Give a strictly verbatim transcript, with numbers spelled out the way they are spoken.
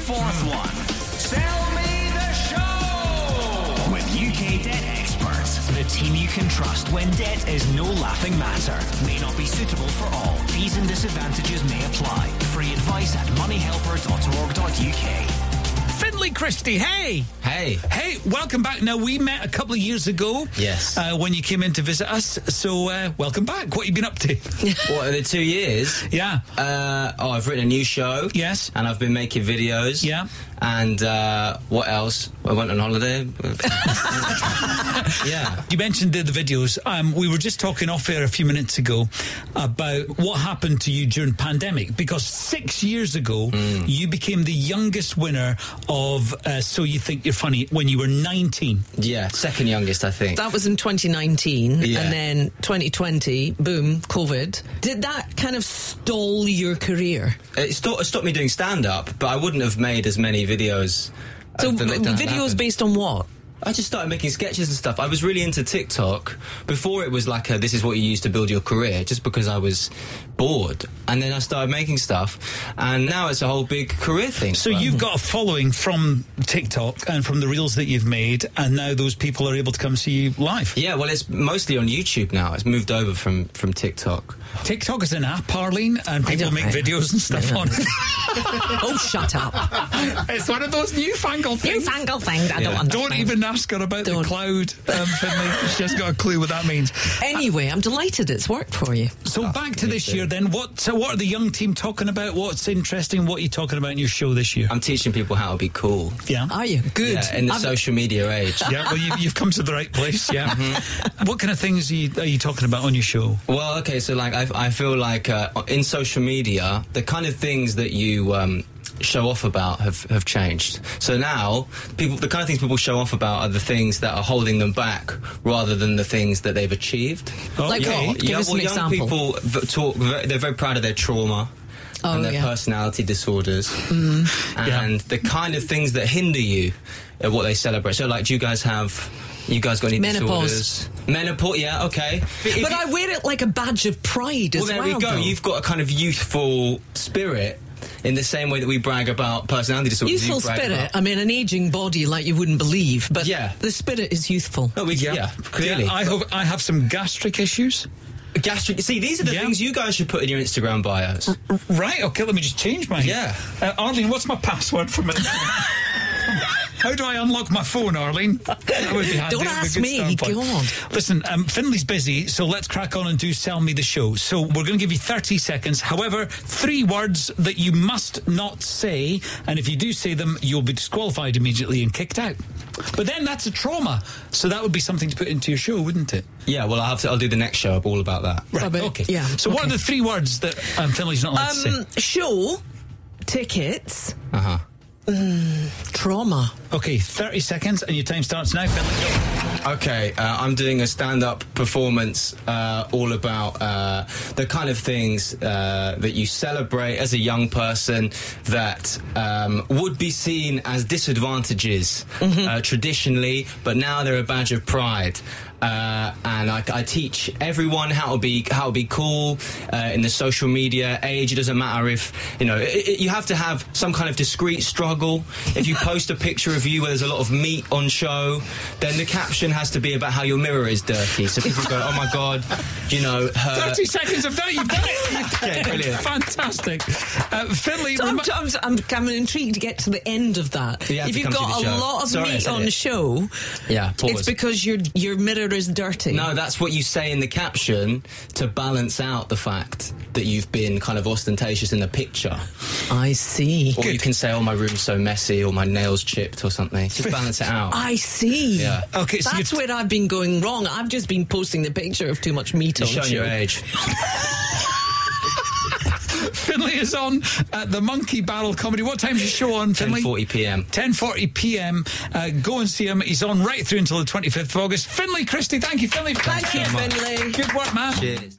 fourth one. Sell me the show! With U K debt experts. The team you can trust when debt is no laughing matter. May not be suitable for all. Fees and disadvantages may apply. Free advice at money helper dot org dot U K. Finlay Christie, hey! Hey. Hey, welcome back. Now, we met a couple of years ago. Yes. Uh, when you came in to visit us. So, uh, welcome back. What have you been up to? What, in the two years? Yeah. Uh, oh, I've written a new show. Yes. And I've been making videos. Yeah. And uh, what else? I went on holiday. Yeah. You mentioned the, the videos. Um, we were just talking off air a few minutes ago about what happened to you during pandemic, because six years ago mm. you became the youngest winner of uh, So You Think You're Funny when you were nineteen. Yeah, second youngest, I think. That was in twenty nineteen, yeah. And then twenty twenty, boom, COVID. Did that kind of stall your career? It stopped, it stopped me doing stand-up, but I wouldn't have made as many videos. So uh, videos based on what? I just started making sketches and stuff. I was really into TikTok. Before it was like a, this is what you use to build your career, just because I was bored. And then I started making stuff, and now it's a whole big career thing. So you've got a following from TikTok and from the reels that you've made, and now those people are able to come see you live. Yeah, well, it's mostly on YouTube now. It's moved over from, from TikTok. TikTok is an app, Arlene, and people make know. videos and stuff on it. Oh, shut up. It's one of those newfangled things. Newfangled things, I Yeah. don't understand. Don't even ask her about Don't. the cloud, um, Finlay. She hasn't got a clue what that means. Anyway, I'm delighted it's worked for you. So Oh, back to me this too. year then. What so what are the young team talking about? What's interesting? What are you talking about in your show this year? I'm teaching people how to be cool. Yeah. Are you? Good. Yeah, in the I've- social media age. Yeah, well, you, you've come to the right place, yeah. Mm-hmm. What kind of things are you, are you talking about on your show? Well, okay, so like I, I feel like uh, in social media, the kind of things that you um, show off about have, have changed. So now, people, the kind of things people show off about are the things that are holding them back, rather than the things that they've achieved. Like Okay. what? Give yeah, us well, an young example. people v- talk. ve- They're very proud of their trauma. Oh, and their yeah. personality disorders, Mm. and the kind of things that hinder you are what they celebrate. So, like, do you guys have, you guys got any Menopause. disorders? Menopause, yeah, okay. If But you- I wear it like a badge of pride as well, well. there we go. though. You've got a kind of youthful spirit, in the same way that we brag about personality disorders. Youthful you brag spirit. about- I mean, an aging body like you wouldn't believe, but Yeah. the spirit is youthful. No, we, yeah. clearly. Yeah, I have I have some gastric issues. Gastric. See, these are the Yeah. things you guys should put in your Instagram bios. Right, okay, let me just change mine. Yeah. Uh, Arlene, what's my password for my... How do I unlock my phone, Arlene? That would be handy. Don't That would be a ask good me, start point. God. Listen, um, Finley's busy, so let's crack on and do Sell Me the Show. So we're going to give you thirty seconds. However, three words that you must not say, and if you do say them, you'll be disqualified immediately and kicked out. But then that's a trauma, so that would be something to put into your show, wouldn't it? Yeah, well, I'll have to. I'll do the next show all about that. Right, About- okay. yeah, So what okay. are the three words that um, Finley's not allowed to say? Um, show, tickets, Uh huh. trauma. Okay, thirty seconds, and your time starts now, Finley. Go. Okay, uh, I'm doing a stand-up performance uh, all about uh, the kind of things uh, that you celebrate as a young person that um, would be seen as disadvantages uh, traditionally, but now they're a badge of pride. Uh, and I, I teach everyone how to be how to be cool uh, in the social media age. It doesn't matter if you know. It, it, you have to have some kind of discreet struggle. If you post a picture of you where there's a lot of meat on show, then the caption has to be about how your mirror is dirty. So people go, "Oh my god, you know." Her thirty seconds of that, you've done it. You've done Okay, it. brilliant. Fantastic. Uh, Finley, So I'm, remi- I'm, I'm, I'm intrigued to get to the end of that. You have If to you've come to got the a show. lot of Sorry, I meat said on it. the show, yeah, pause. it's because your your mirror is dirty. No, that's what you say in the caption to balance out the fact that you've been kind of ostentatious in the picture. I see. Or you can say, "Oh, my room's so messy," or "My nails chipped," or something. Just balance it out. I see. Yeah. Okay, so That's you're where I've been going wrong. I've just been posting the picture of too much meat You're on showing show. your age. Finley is on at the Monkey Barrel Comedy. What time's your show on, Finley? ten forty p.m. ten forty p.m. Uh, go and see him. He's on right through until the twenty-fifth of August. Finley Christie, thank you, Finley. Thank you, so much. Finlay. Good work, man. Cheers.